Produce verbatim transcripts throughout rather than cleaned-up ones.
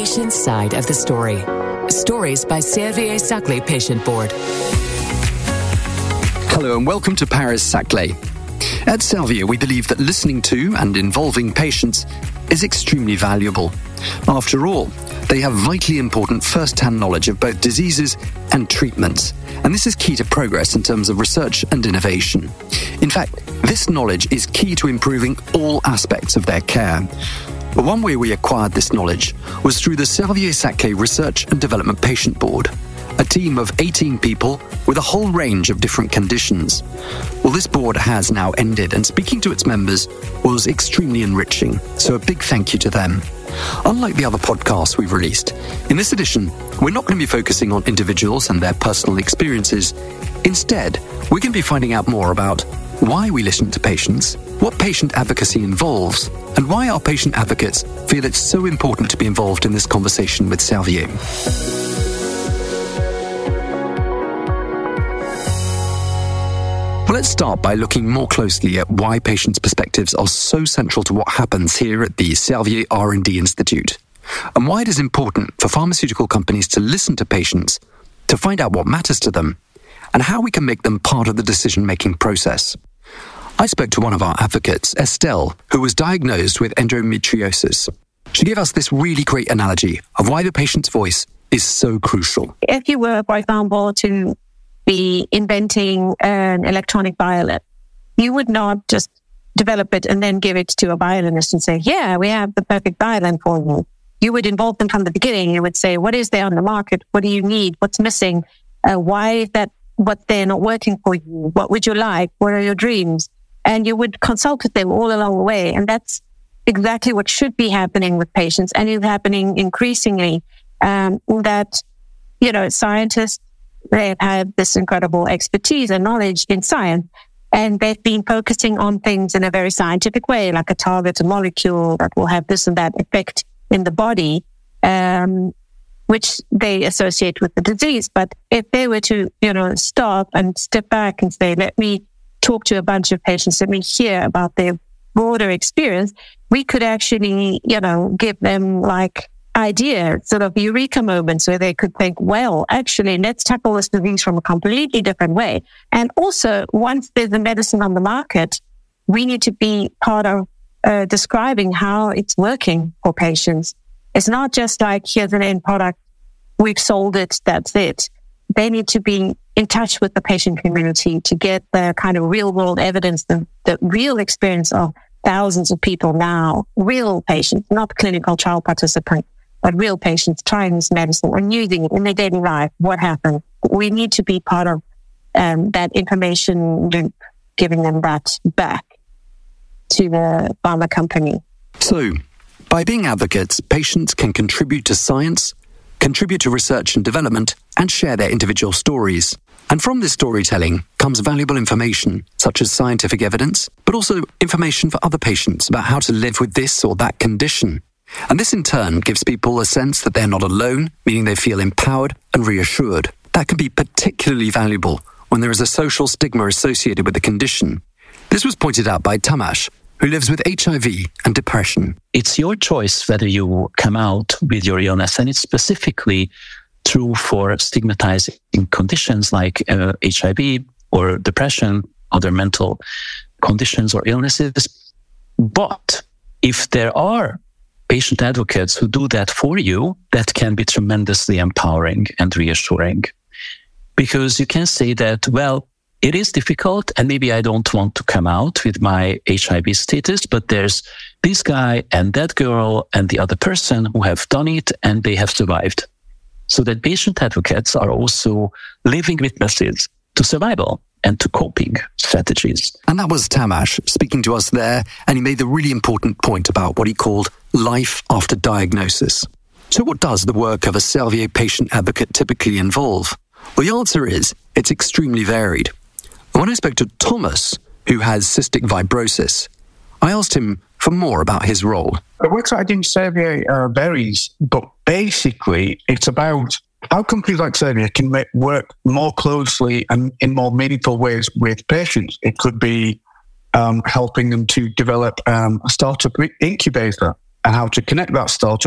patient side of the story. Stories by Servier-Saclay Patient Board. Hello and welcome to Paris-Saclay. At Servier, we believe that listening to and involving patients is extremely valuable. After all, they have vitally important first-hand knowledge of both diseases and treatments, and this is key to progress in terms of research and innovation. In fact, this knowledge is key to improving all aspects of their care. But one way we acquired this knowledge was through the Servier-Saclay Research and Development Patient Board, a team of eighteen people with a whole range of different conditions. Well, this board has now ended, and speaking to its members was extremely enriching, so a big thank you to them. Unlike the other podcasts we've released, in this edition, we're not going to be focusing on individuals and their personal experiences. Instead, we're going to be finding out more about why we listen to patients, what patient advocacy involves, and why our patient advocates feel it's so important to be involved in this conversation with Servier. Well, let's start by looking more closely at why patients' perspectives are so central to what happens here at the Servier R and D Institute, and why it is important for pharmaceutical companies to listen to patients, to find out what matters to them, and how we can make them part of the decision-making process. I spoke to one of our advocates, Estelle, who was diagnosed with endometriosis. She gave us this really great analogy of why the patient's voice is so crucial. If you were, for example, to be inventing an electronic violin, you would not just develop it and then give it to a violinist and say, yeah, we have the perfect violin for you. You would involve them from the beginning. You would say, what is there on the market? What do you need? What's missing? Uh, why is that what they're not working for you? What would you like? What are your dreams? And you would consult with them all along the way. And that's exactly what should be happening with patients, and is happening increasingly, um, that, you know, scientists, they have this incredible expertise and knowledge in science, and they've been focusing on things in a very scientific way, like a target, a molecule that will have this and that effect in the body, um, which they associate with the disease. But if they were to, you know, stop and step back and say, let me talk to a bunch of patients, let me hear about their broader experience, we could actually, you know, give them like ideas, sort of eureka moments where they could think, well, actually, let's tackle this disease from a completely different way. And also, once there's a medicine on the market, we need to be part of uh, describing how it's working for patients. It's not just like, here's an end product, we've sold it, that's it. They need to be in touch with the patient community to get the kind of real world evidence, the, the real experience of thousands of people now, real patients, not clinical trial participants, but real patients trying this medicine and using it in their daily life. What happened? We need to be part of um, that information loop, giving them that back to the pharma company. So, by being advocates, patients can contribute to science, contribute to research and development, and share their individual stories. And from this storytelling comes valuable information, such as scientific evidence, but also information for other patients about how to live with this or that condition. And this in turn gives people a sense that they're not alone, meaning they feel empowered and reassured. That can be particularly valuable when there is a social stigma associated with the condition. This was pointed out by Tamas, who lives with H I V and depression. It's your choice whether you come out with your illness, and it's specifically true for stigmatizing conditions like uh, H I V or depression, other mental conditions or illnesses. But if there are patient advocates who do that for you, that can be tremendously empowering and reassuring. Because you can say that, well, it is difficult and maybe I don't want to come out with my H I V status, but there's this guy and that girl and the other person who have done it and they have survived. So that patient advocates are also living witnesses to survival and to coping strategies. And that was Tamas speaking to us there, and he made the really important point about what he called life after diagnosis. So what does the work of a Servier patient advocate typically involve? Well, the answer is it's extremely varied. When I spoke to Thomas, who has cystic fibrosis, I asked him for more about his role. The work that I do in Servier uh, varies, but basically it's about how companies like Servier can make, work more closely and in more meaningful ways with patients. It could be um, helping them to develop um, a startup incubator and how to connect that startup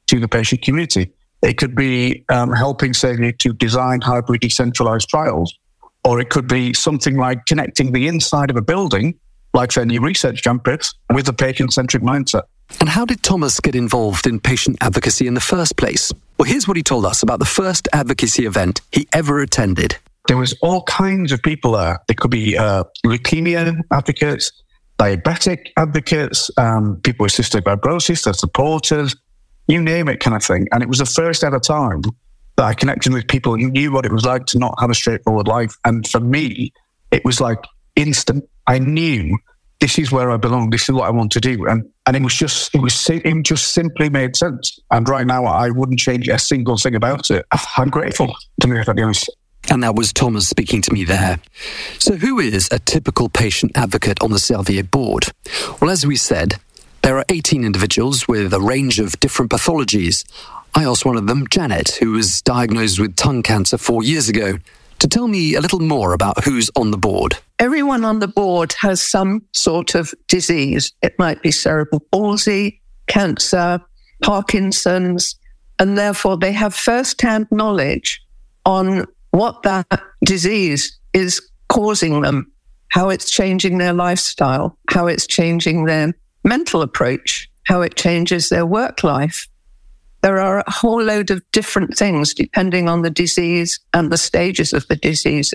to the patient community. It could be um, helping Xavier to design hybrid decentralized trials, or it could be something like connecting the inside of a building, like their new research campus, with a patient-centric mindset. And how did Thomas get involved in patient advocacy in the first place? Well, here's what he told us about the first advocacy event he ever attended. There was all kinds of people there. There could be uh, leukemia advocates, diabetic advocates, um, people with cystic fibrosis, their supporters, you name it kind of thing. And it was the first ever time that I connected with people who knew what it was like to not have a straightforward life. And for me, it was like instant. I knew this is where I belong. This is what I want to do. And and it was just, it was it just simply made sense. And right now, I wouldn't change a single thing about it. I'm grateful, to be honest. And that was Thomas speaking to me there. So who is a typical patient advocate on the Servier board? Well, as we said, there are eighteen individuals with a range of different pathologies. I asked one of them, Janet, who was diagnosed with tongue cancer four years ago, to tell me a little more about who's on the board. Everyone on the board has some sort of disease. It might be cerebral palsy, cancer, Parkinson's, and therefore they have first-hand knowledge on what that disease is causing them, how it's changing their lifestyle, how it's changing their mental approach, how it changes their work life. There are a whole load of different things depending on the disease and the stages of the disease.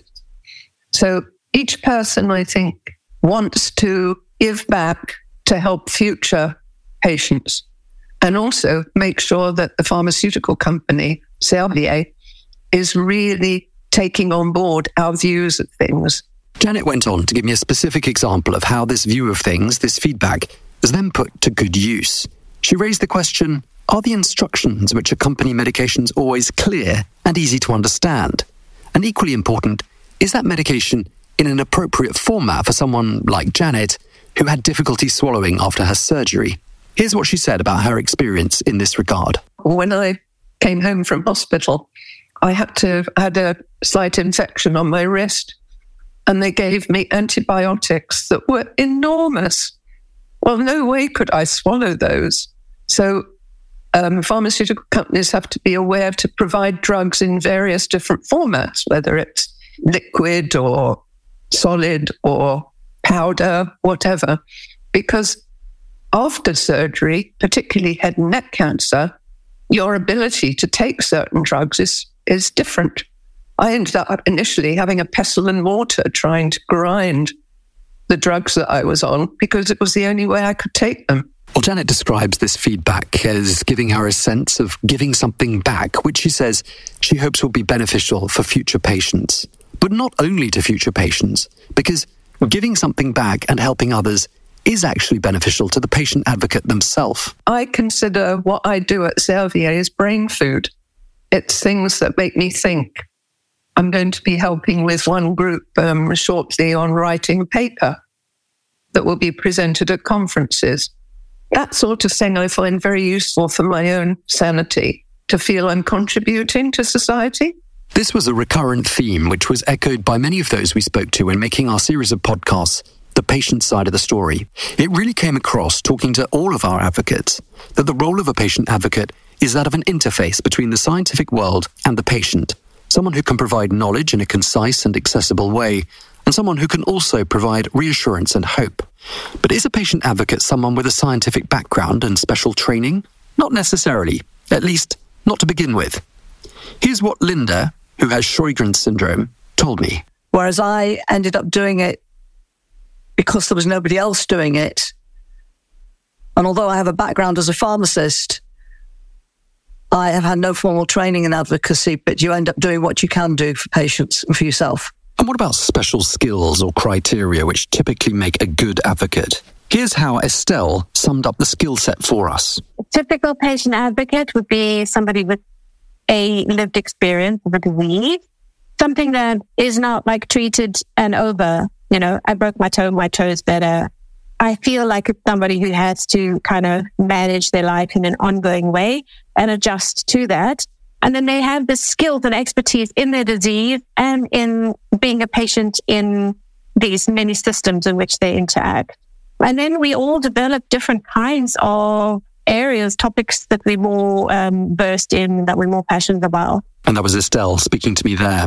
So each person, I think, wants to give back to help future patients and also make sure that the pharmaceutical company, Servier, is really taking on board our views of things. Janet went on to give me a specific example of how this view of things, this feedback, is then put to good use. She raised the question, are the instructions which accompany medications always clear and easy to understand? And equally important, is that medication in an appropriate format for someone like Janet, who had difficulty swallowing after her surgery? Here's what she said about her experience in this regard. When I came home from hospital, I had to had a slight infection on my wrist, and they gave me antibiotics that were enormous. Well, no way could I swallow those. So um, pharmaceutical companies have to be aware to provide drugs in various different formats, whether it's liquid or solid or powder, whatever, because after surgery, particularly head and neck cancer, your ability to take certain drugs is is different. I ended up initially having a pestle and mortar trying to grind the drugs that I was on because it was the only way I could take them. Well, Janet describes this feedback as giving her a sense of giving something back, which she says she hopes will be beneficial for future patients. But not only to future patients, because giving something back and helping others is actually beneficial to the patient advocate themselves. I consider what I do at Servier as brain food. It's things that make me think. I'm going to be helping with one group um, shortly on writing a paper that will be presented at conferences. That sort of thing I find very useful for my own sanity, to feel I'm contributing to society. This was a recurrent theme which was echoed by many of those we spoke to in making our series of podcasts, The Patient Side of the Story. It really came across, talking to all of our advocates, that the role of a patient advocate is that of an interface between the scientific world and the patient, someone who can provide knowledge in a concise and accessible way, and someone who can also provide reassurance and hope. But is a patient advocate someone with a scientific background and special training? Not necessarily, at least not to begin with. Here's what Linda, who has Sjögren's syndrome, told me. Whereas I ended up doing it because there was nobody else doing it. And although I have a background as a pharmacist, I have had no formal training in advocacy, but you end up doing what you can do for patients and for yourself. And what about special skills or criteria which typically make a good advocate? Here's how Estelle summed up the skill set for us. A typical patient advocate would be somebody with a lived experience of a disease, something that is not like treated and over. You know, I broke my toe, my toe is better. I feel like it's somebody who has to kind of manage their life in an ongoing way and adjust to that. And then they have the skills and expertise in their disease and in being a patient in these many systems in which they interact. And then we all develop different kinds of areas, topics that we're more um, versed in, that we're more passionate about. And that was Estelle speaking to me there.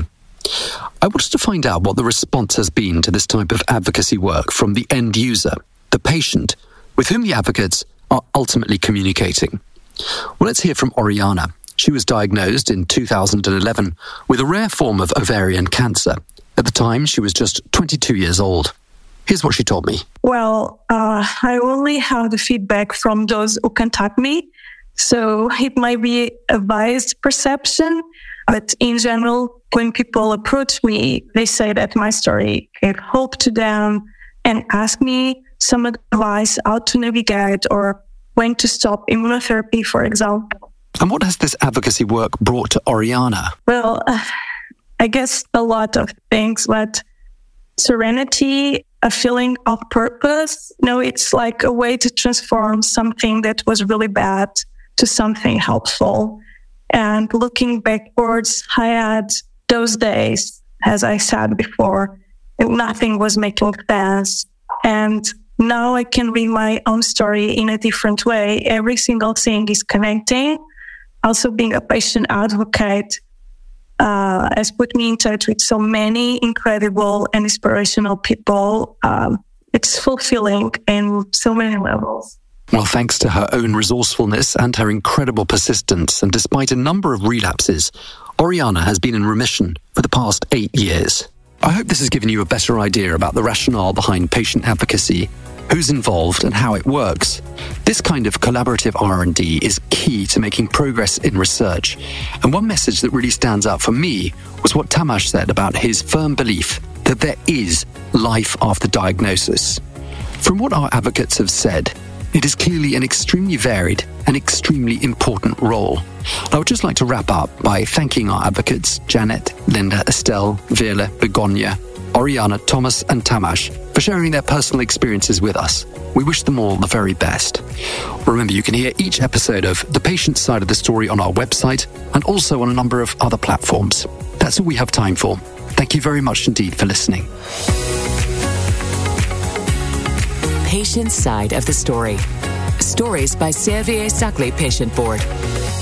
I wanted to find out what the response has been to this type of advocacy work from the end user, the patient, with whom the advocates are ultimately communicating. Well, let's hear from Oriana. She was diagnosed in two thousand eleven with a rare form of ovarian cancer. At the time, she was just twenty-two years old. Here's what she told me. Well, uh, I only have the feedback from those who contact me. So it might be a biased perception, but in general, when people approach me, they say that my story gave hope to them and ask me some advice how to navigate or when to stop immunotherapy, for example. And what has this advocacy work brought to Oriana? Well, uh, I guess a lot of things, but serenity, a feeling of purpose. You know, it's like a way to transform something that was really bad to something helpful. And looking backwards, I had those days, as I said before, nothing was making sense. And now I can read my own story in a different way. Every single thing is connecting. Also, being a patient advocate uh, has put me in touch with so many incredible and inspirational people. Um, it's fulfilling in so many levels. Well, thanks to her own resourcefulness and her incredible persistence, and despite a number of relapses, Oriana has been in remission for the past eight years. I hope this has given you a better idea about the rationale behind patient advocacy, who's involved and how it works. This kind of collaborative R and D is key to making progress in research. And one message that really stands out for me was what Tamas said about his firm belief that there is life after diagnosis. From what our advocates have said, it is clearly an extremely varied and extremely important role. I would just like to wrap up by thanking our advocates, Janet, Linda, Estelle, Veerle, Begonia, Oriana, Thomas and Tamas, for sharing their personal experiences with us. We wish them all the very best. Remember, you can hear each episode of The Patient Side of the Story on our website and also on a number of other platforms. That's all we have time for. Thank you very much indeed for listening. Patient Side of the Story. Stories by Servier Sackley Patient Board.